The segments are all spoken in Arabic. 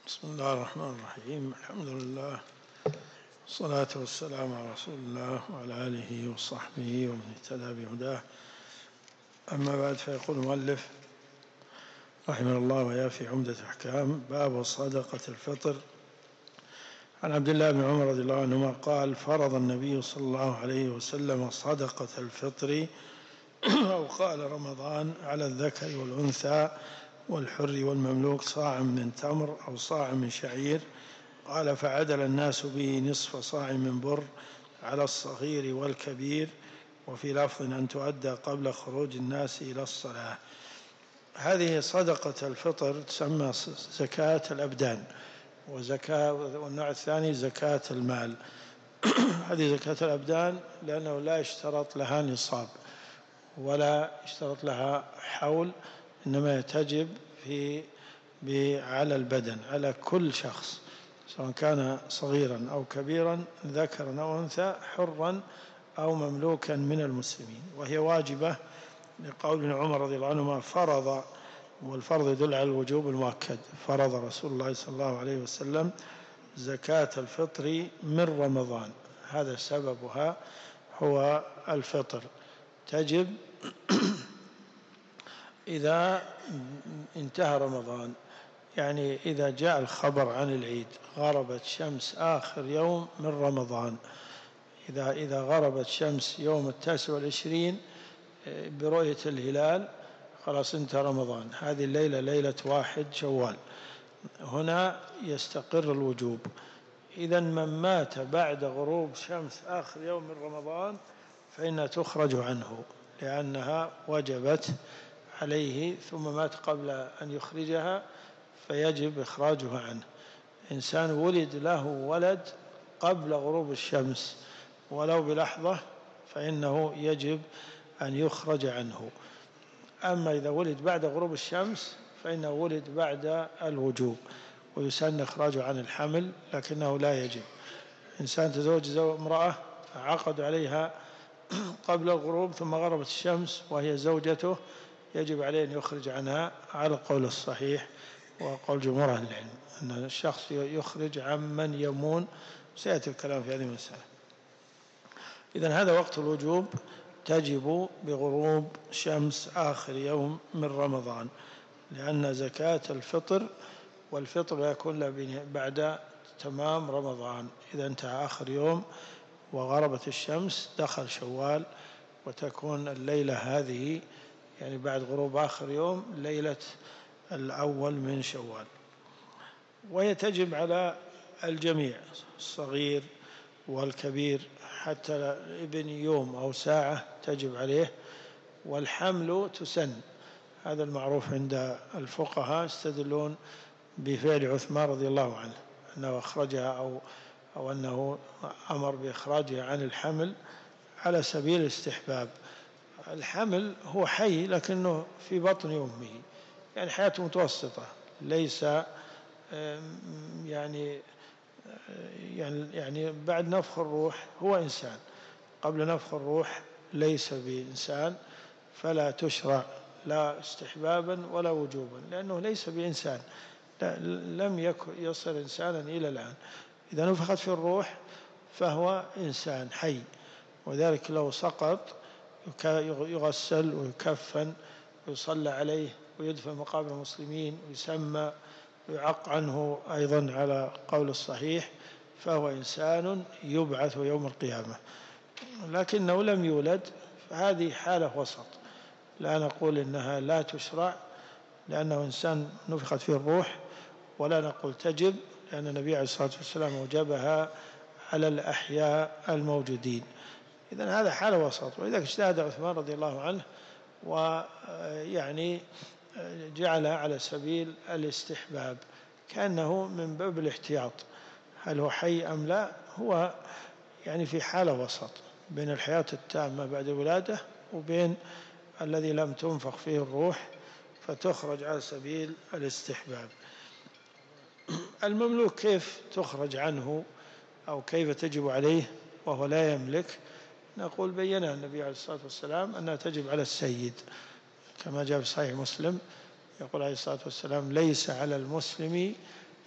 بسم الله الرحمن الرحيم. الحمد لله والصلاة والسلام على رسول الله وعلى آله وصحبه ومن اهتدى بهداه. أما بعد، فيقول المؤلف رحمه الله ويا في عمدة الأحكام: باب صدقة الفطر. عن عبد الله بن عمر رضي الله عنهما قال: فرض النبي صلى الله عليه وسلم صدقة الفطر أو قال رمضان على الذكر والأنثى والحر والمملوك صاع من تمر أو صاع من شعير. قال: فعدل الناس به نصف صاع من بر على الصغير والكبير، وفي لفظ أن تؤدى قبل خروج الناس إلى الصلاة. هذه صدقة الفطر تسمى زكاة الأبدان، والنوع الثاني زكاة المال. هذه زكاة الأبدان لأنه لا يشترط لها نصاب ولا يشترط لها حول، إنما تجب على البدن، على كل شخص، سواء كان صغيرا أو كبيرا، ذكرا أو أنثى، حرا أو مملوكا من المسلمين. وهي واجبة لقول ابن عمر رضي الله عنهما: فرض، والفرض يدل على الوجوب المؤكد، فرض رسول الله صلى الله عليه وسلم زكاة الفطر من رمضان. هذا سببها هو الفطر، تجب إذا انتهى رمضان، يعني إذا جاء الخبر عن العيد، غربت شمس آخر يوم من رمضان، إذا غربت شمس يوم 29 برؤية الهلال، خلاص انتهى رمضان. هذه الليلة ليلة 1 شوال، هنا يستقر الوجوب. إذا من مات بعد غروب شمس آخر يوم من رمضان فإنها تخرج عنه، لأنها وجبت عليه، ثم مات قبل أن يخرجها فيجب إخراجها عنه. إنسان ولد له ولد قبل غروب الشمس ولو بلحظة فإنه يجب أن يخرج عنه. أما إذا ولد بعد غروب الشمس فإنه ولد بعد الوجوب، ويسن إخراجه عن الحمل، لكنه لا يجب. إنسان تزوج امرأة عقد عليها قبل الغروب ثم غربت الشمس وهي زوجته، يجب عليه أن يخرج عنها على القول الصحيح وقول جمهور أهل العلم، أن الشخص يخرج عمن يمون، سيأتي الكلام في هذه المسألة. إذن هذا وقت الوجوب، تجب بغروب شمس آخر يوم من رمضان، لأن زكاة الفطر، والفطر يكون بعد تمام رمضان. إذا انتهى آخر يوم وغربت الشمس دخل شوال، وتكون الليلة هذه يعني بعد غروب آخر يوم ليلة الأول من شوال. وهي تجب على الجميع، الصغير والكبير، حتى ابن يوم أو ساعة تجب عليه. والحمل تسن، هذا المعروف عند الفقهاء، يستدلون بفعل عثمان رضي الله عنه، أنه أخرجها أو أنه أمر بإخراجها عن الحمل على سبيل الاستحباب. الحمل هو حي لكنه في بطن أمه، يعني حياته متوسطة، ليس يعني بعد نفخ الروح هو إنسان، قبل نفخ الروح ليس بإنسان، فلا تشرع لا استحبابا ولا وجوبا، لأنه ليس بإنسان، لم يصل إنسانا إلى الآن. إذا نفخت في الروح فهو إنسان حي، وذلك لو سقط يغسل ويكفن ويصلى عليه ويدفن مقابر المسلمين ويسمى ويعق عنه أيضا على قول الصحيح، فهو إنسان يبعث يوم القيامة. لكنه لم يولد، فهذه حالة وسط، لا نقول إنها لا تشرع لأنه إنسان نفخت فيه الروح، ولا نقول تجب لأن النبي عليه الصلاة والسلام أوجبها على الأحياء الموجودين. إذن هذا حالة وسط. ولذلك اجتهد عثمان رضي الله عنه ويعني جعلها على سبيل الاستحباب، كأنه من باب الاحتياط. هل هو حي أم لا؟ هو يعني في حالة وسط بين الحياة التامة بعد الولادة وبين الذي لم تنفخ فيه الروح، فتخرج على سبيل الاستحباب. المملوك كيف تخرج عنه أو كيف تجب عليه وهو لا يملك؟ نقول بيّنها النبي عليه الصلاة والسلام أنها تجب على السيد، كما جاء في صحيح مسلم، يقول عليه الصلاة والسلام: ليس على المسلم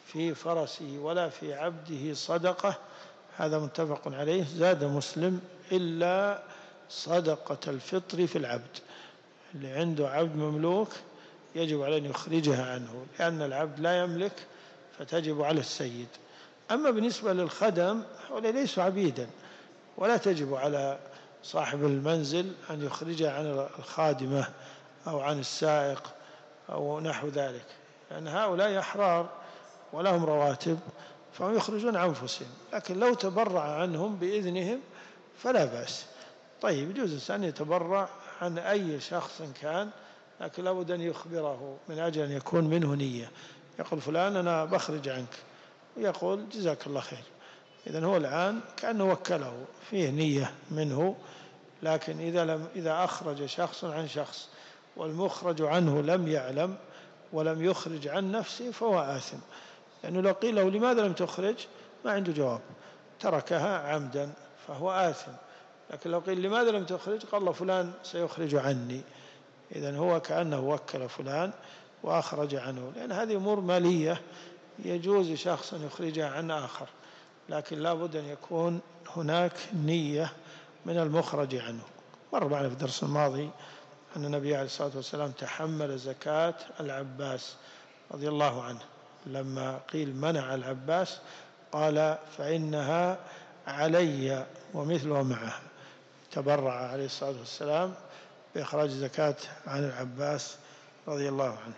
في فرسه ولا في عبده صدقة، هذا متفق عليه. زاد مسلم: إلا صدقة الفطر في العبد، اللي عنده عبد مملوك يجب عليه أن يخرجها عنه، لأن العبد لا يملك فتجب على السيد. أما بالنسبة للخدم هؤلاء ليسوا عبيدا، ولا تجب على صاحب المنزل أن يخرجها عن الخادمة أو عن السائق أو نحو ذلك، لأن هؤلاء أحرار ولهم رواتب فهم يخرجون عن أنفسهم، لكن لو تبرع عنهم بإذنهم فلا بأس. طيب، يجوز الإنسان يتبرع عن أي شخص كان، لكن لابد أن يخبره من أجل أن يكون منه نية، يقول: فلان أنا بخرج عنك، ويقول: جزاك الله خير. إذن هو الآن كأنه وكله، فيه نية منه. لكن إذا أخرج شخص عن شخص والمخرج عنه لم يعلم ولم يخرج عن نفسه فهو آثم، لأنه لو قيل له: لماذا لم تخرج؟ ما عنده جواب، تركها عمدا فهو آثم. لكن لو قيل: لماذا لم تخرج؟ قال له: فلان سيخرج عني. إذن هو كأنه وكل فلان وأخرج عنه، لأن هذه أمور مالية يجوز شخص أن يخرجها عن آخر، لكن لا بد أن يكون هناك نية من المخرج عنه. مر معنا في الدرس الماضي أن النبي عليه الصلاة والسلام تحمل زكاة العباس رضي الله عنه، لما قيل منع العباس قال: فإنها علي ومثلها معه. تبرع عليه الصلاة والسلام بإخراج زكاة عن العباس رضي الله عنه.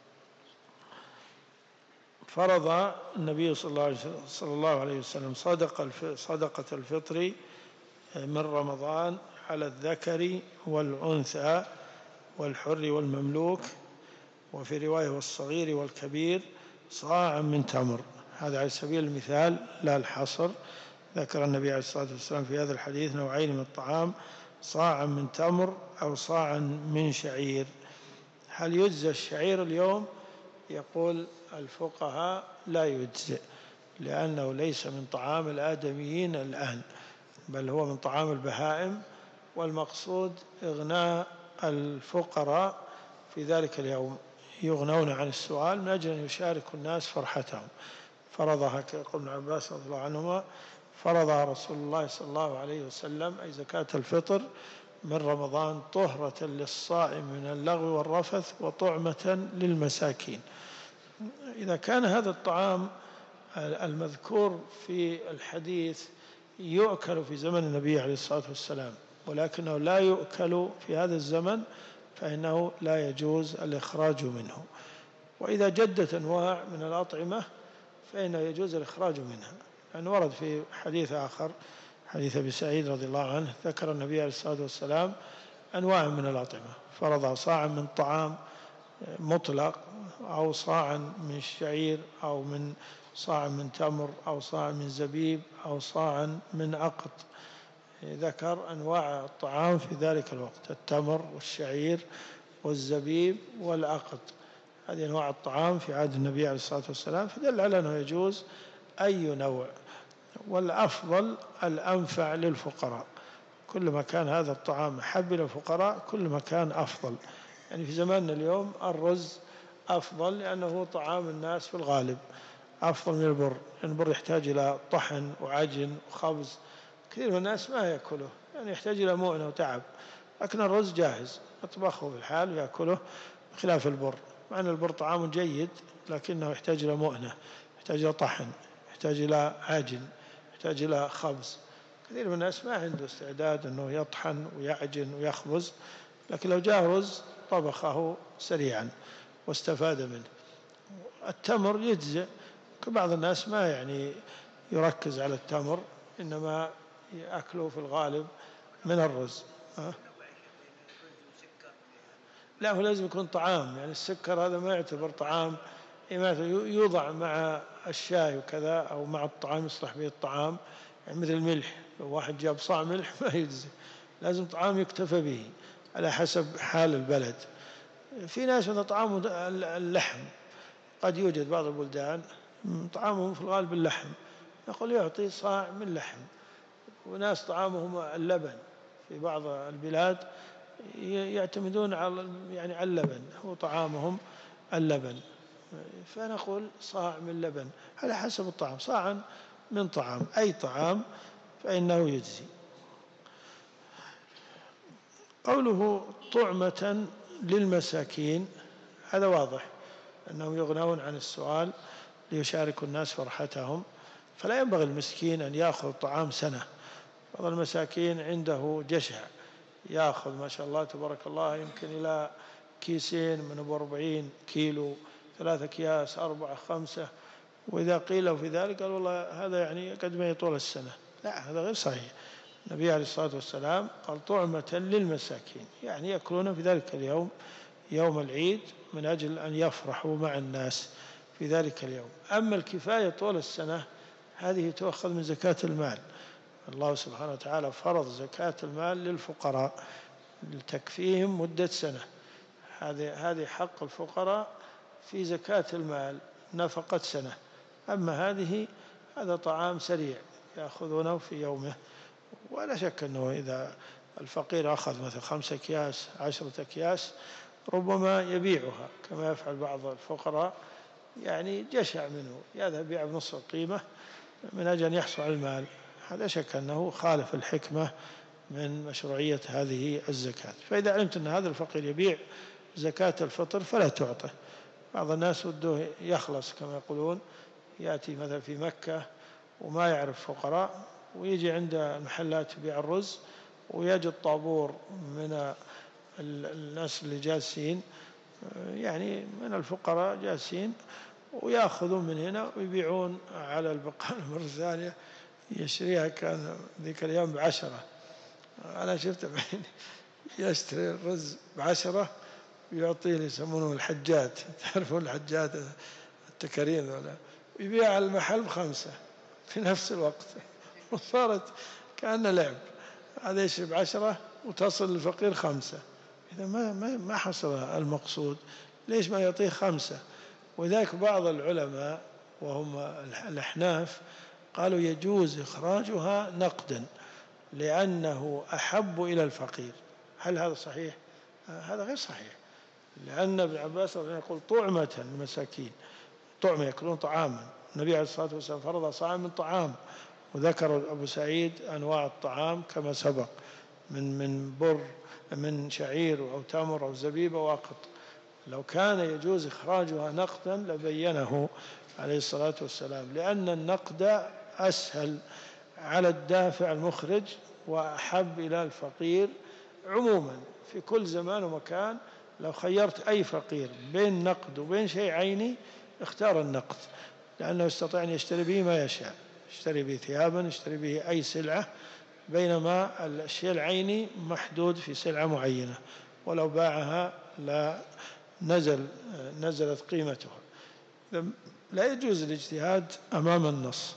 فرض النبي صلى الله عليه وسلم صدقة الفطر من رمضان على الذكر والأنثى والحر والمملوك، وفي رواية والصغير والكبير، صاعا من تمر. هذا على سبيل المثال لا الحصر. ذكر النبي عليه الصلاة والسلام في هذا الحديث نوعين من الطعام: صاعا من تمر أو صاعا من شعير. هل يجزى الشعير اليوم؟ يقول الفقهاء: لا يجزئ، لأنه ليس من طعام الآدميين الآن، بل هو من طعام البهائم، والمقصود إغناء الفقراء في ذلك اليوم، يغنون عن السؤال من أجل أن يشاركوا الناس فرحتهم. فرضها كقول ابن عباس رضي الله عنهما: فرضها رسول الله صلى الله عليه وسلم، أي زكاة الفطر، من رمضان طهرة للصائم من اللغو والرفث وطعمة للمساكين. إذا كان هذا الطعام المذكور في الحديث يؤكل في زمن النبي عليه الصلاة والسلام ولكنه لا يؤكل في هذا الزمن، فإنه لا يجوز الإخراج منه. وإذا جدت أنواع من الأطعمة فإنه يجوز الإخراج منها، لأنه ورد في حديث آخر، حديث أبي سعيد رضي الله عنه، ذكر النبي عليه الصلاة والسلام أنواع من الأطعمة، فرض صاعا من طعام مطلق، أو صاعا من شعير، أو من صاع من تمر، أو صاع من زبيب، أو صاعا من أقط. ذكر أنواع الطعام في ذلك الوقت: التمر والشعير والزبيب والأقط. هذه أنواع الطعام في عهد النبي عليه الصلاة والسلام، فدل على أنه يجوز أي نوع، والأفضل الأنفع للفقراء. كل ما كان هذا الطعام أحب إلى الفقراء كل ما كان أفضل. يعني في زماننا اليوم الرز أفضل، لأنه طعام الناس في الغالب أفضل من البر، لأن البر يحتاج إلى طحن وعجن وخبز، كثير من الناس ما يأكله، يعني يحتاج إلى مؤنة وتعب. لكن الرز جاهز، يطبخه في الحال ويأكله، بخلاف البر، مع أن البر طعام جيد لكنه يحتاج إلى مؤنة، يحتاج إلى طحن، يحتاج إلى عجن، يحتاج إلى خبز. كثير من الناس ما عنده استعداد أنه يطحن ويعجن ويخبز، لكن لو جاء رز طبخه سريعا واستفاد منه. التمر يجزئ، بعض الناس ما يعني يركز على التمر، إنما يأكله في الغالب من الرز. لا، هو لازم يكون طعام، يعني السكر هذا ما يعتبر طعام، يوضع مع الشاي وكذا، أو مع الطعام يصلح به الطعام، يعني مثل الملح، لو واحد جاب صاع ملح ما يجزي، لازم طعام يكتفى به على حسب حال البلد. في ناس مثل طعام اللحم، قد يوجد بعض البلدان طعامهم في الغالب اللحم، يقول يعطي صاع من لحم. وناس طعامهم اللبن، في بعض البلاد يعتمدون على اللبن، هو طعامهم اللبن. فنقول صاع من لبن على حسب الطعام، صاعا من طعام، أي طعام فإنه يجزي. قوله طعمة للمساكين، هذا واضح أنهم يغنون عن السؤال ليشاركوا الناس فرحتهم، فلا ينبغي المسكين أن يأخذ طعام سنة. بعض المساكين عنده جشع يأخذ ما شاء الله تبارك الله يمكن إلى كيسين من أبو 40 كيلو، 3 أكياس 4 5، وإذا قيل في ذلك قال والله هذا يعني قد ما يطول السنة. لا، هذا غير صحيح. النبي عليه الصلاة والسلام قال طعمة للمساكين، يعني يأكلون في ذلك اليوم يوم العيد من أجل أن يفرحوا مع الناس في ذلك اليوم. أما الكفاية طول السنة هذه تؤخذ من زكاة المال. الله سبحانه وتعالى فرض زكاة المال للفقراء لتكفيهم مدة سنة، هذه حق الفقراء في زكاة المال نفقة سنة. أما هذا طعام سريع يأخذونه في يومه، ولا شك أنه إذا الفقير أخذ مثلا 5 أكياس 10 أكياس ربما يبيعها كما يفعل بعض الفقراء، يعني جشع منه يذهب يبيع بنصف القيمة من أجل أن يحصل على المال. هذا شك أنه خالف الحكمة من مشروعية هذه الزكاة. فإذا علمت أن هذا الفقير يبيع زكاة الفطر فلا تعطه. بعض الناس وده يخلص كما يقولون، يأتي مثلا في مكة وما يعرف فقراء ويجي عند المحلات يبيع الرز ويجد طابور من الناس اللي جالسين، يعني من الفقراء جالسين، ويأخذون من هنا ويبيعون على البقالة مرة ثانية. يشتريها كان ذيك الأيام ب10، أنا شفت بعيني يشتري الرز ب10 ويعطيه يسمونه الحجات، تعرفون الحجات التكرين ولا، ويبيع على المحل ب5 في نفس الوقت، وصارت كأنه لعب. هذا يشتري ب10 وتصل للفقير 5. إذا ما حصل المقصود ليش ما يعطيه 5؟ وذلك بعض العلماء وهم الأحناف قالوا يجوز إخراجها نقدا لأنه أحب إلى الفقير. هل هذا صحيح؟ هذا غير صحيح، لأن ابن عباس يقول طعمة المساكين، طعمة يأكلون طعاما. النبي عليه الصلاة والسلام فرض صاعا من طعام، وذكر أبو سعيد أنواع الطعام كما سبق من بر من شعير أو تمر أو زبيب أو أقط. لو كان يجوز إخراجها نقدا لبينه عليه الصلاة والسلام، لأن النقد أسهل على الدافع المخرج وأحب إلى الفقير عموما في كل زمان ومكان. لو خيرت أي فقير بين نقد وبين شيء عيني اختار النقد، لأنه يستطيع أن يشتري به ما يشاء، يشتري به ثيابا، يشتري به أي سلعة، بينما الشيء العيني محدود في سلعة معينة، ولو باعها لا نزلت قيمتها. لا يجوز الاجتهاد أمام النص،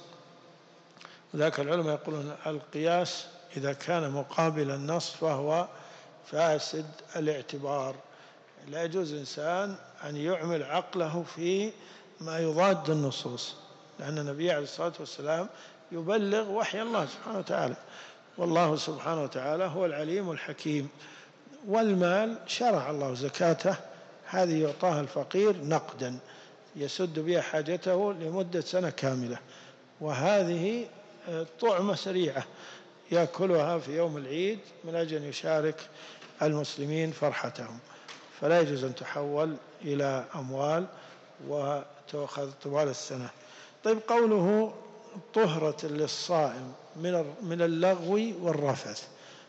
وذاك العلماء يقولون القياس إذا كان مقابل النص فهو فاسد الاعتبار. لا يجوز الإنسان أن يعمل عقله في ما يضاد النصوص، لأن النبي عليه الصلاة والسلام يبلغ وحي الله سبحانه وتعالى، والله سبحانه وتعالى هو العليم الحكيم. والمال شرع الله زكاته، هذه يعطاها الفقير نقدا يسد بها حاجته لمدة سنة كاملة، وهذه طعمة سريعة يأكلها في يوم العيد من أجل أن يشارك المسلمين فرحتهم، فلا يجوز أن تحول إلى أموال وتأخذ طوال السنة. طيب، قوله طهرة للصائم من اللغو والرفث.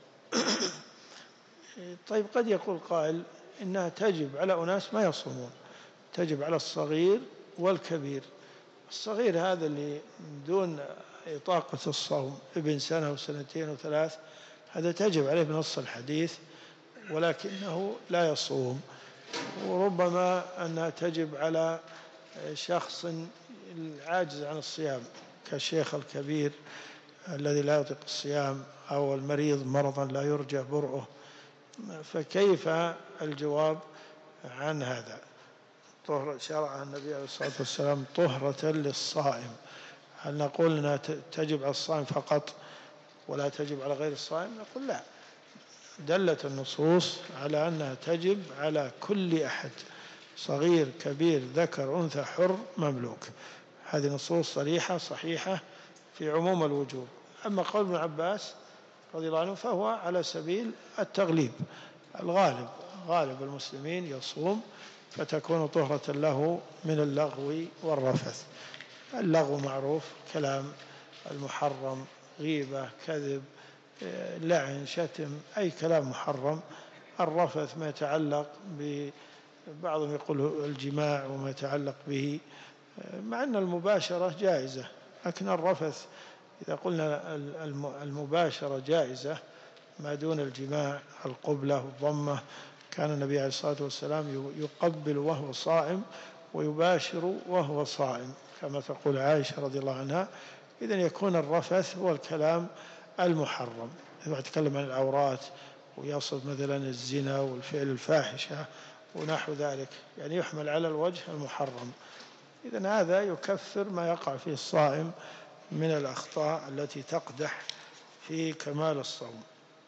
طيب، قد يقول قائل إنها تجب على أناس ما يصومون، تجب على الصغير والكبير. الصغير هذا اللي دون إطاقة الصوم، ابن سنة وسنتين وثلاث، هذا تجب عليه بنص الحديث ولكنه لا يصوم. وربما أنها تجب على شخص العاجز عن الصيام كالشيخ الكبير الذي لا يطيق الصيام، أو المريض مرضا لا يرجى برؤه. فكيف الجواب عن هذا؟ شرع النبي عليه الصلاة والسلام طهرة للصائم، هل نقول أنها تجب على الصائم فقط ولا تجب على غير الصائم؟ نقول لا، دلت النصوص على أنها تجب على كل أحد صغير كبير ذكر أنثى حر مملوك. هذه نصوص صريحة صحيحة في عموم الوجوب. أما قول ابن عباس رضي الله عنه فهو على سبيل التغليب، الغالب غالب المسلمين يصوم فتكون طهرة له من اللغو والرفث. اللغو معروف، كلام المحرم، غيبة، كذب، لعن، شتم، أي كلام محرم. الرفث ما يتعلق بعضهم يقول الجماع وما يتعلق به، مع أن المباشرة جائزة، لكن الرفث إذا قلنا المباشرة جائزة ما دون الجماع، القبلة والضمة. كان النبي عليه الصلاة والسلام يقبل وهو صائم ويباشر وهو صائم كما تقول عائشة رضي الله عنها. إذن يكون الرفث هو الكلام المحرم. إذا يتكلم عن العورات ويصف مثلا الزنا والفعل الفاحشة ونحو ذلك، يعني يحمل على الوجه المحرم. إذن هذا يكفر ما يقع فيه الصائم من الأخطاء التي تقدح في كمال الصوم.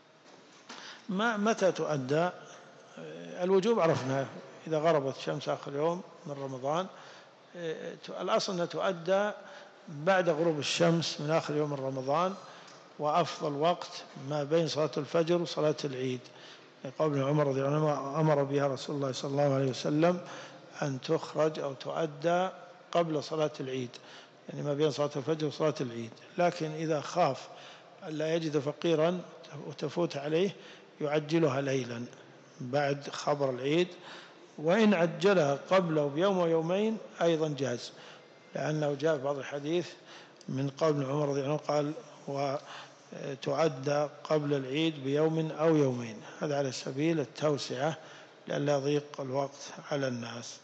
متى تؤدى؟ الوجوب عرفناه، إذا غربت شمس آخر يوم من رمضان. الأصل أنها تؤدى بعد غروب الشمس من آخر يوم من رمضان، وأفضل وقت ما بين صلاة الفجر وصلاة العيد. قول ابن عمر رضي الله عنه أمر بها رسول الله صلى الله عليه وسلم أن تخرج أو تؤدى قبل صلاة العيد، يعني ما بين صلاة الفجر وصلاة العيد. لكن إذا خاف ألا يجد فقيرا وتفوت عليه يعجلها ليلا بعد خبر العيد، وإن عجلها قبله بيوم ويومين أيضا جاز، لأنه جاء في بعض الحديث من قول ابن عمر رضي الله عنه قال وتعدى قبل العيد بيوم أو يومين. هذا على سبيل التوسعة لئلا يضيق الوقت على الناس.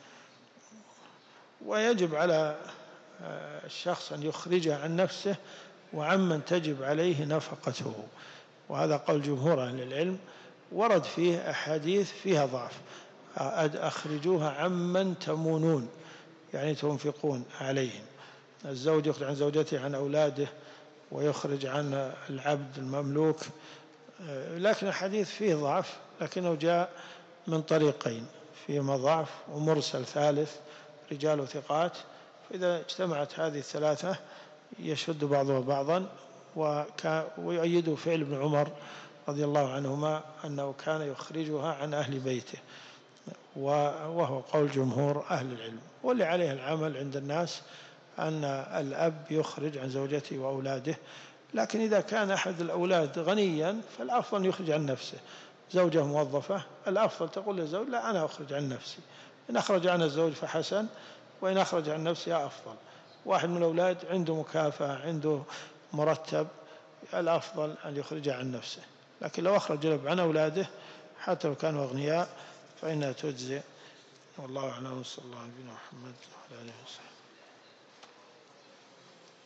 ويجب على الشخص أن يخرجها عن نفسه وعمن تجب عليه نفقته، وهذا قول جمهور أهل العلم. ورد فيه أحاديث فيها ضعف: أخرجوها عمن تمونون، يعني تنفقون عليهم. الزوج يخرج عن زوجته عن أولاده، ويخرج عن العبد المملوك. لكن الحديث فيه ضعف، لكنه جاء من طريقين، فيهما ضعف ومرسل ثالث رجال ثقات. فإذا اجتمعت هذه الثلاثة يشد بعضها بعضا. ويؤيد فعل ابن عمر رضي الله عنهما أنه كان يخرجها عن أهل بيته، وهو قول جمهور أهل العلم. واللي عليه العمل عند الناس أن الأب يخرج عن زوجته وأولاده. لكن إذا كان أحد الأولاد غنيا فالأفضل أن يخرج عن نفسه. زوجة موظفة، الأفضل تقول للزوج لا أنا أخرج عن نفسي. إن أخرج عن الزوج فحسن، وإن أخرج عن نفسه أفضل. واحد من الأولاد عنده مكافأة، عنده مرتب، الأفضل أن يخرج عن نفسه. لكن لو أخرج عن أولاده حتى لو كانوا أغنياء فإنها تجزئ. والله أعلم. صلى الله عليه وسلم محمد وعلى آله وصحبه.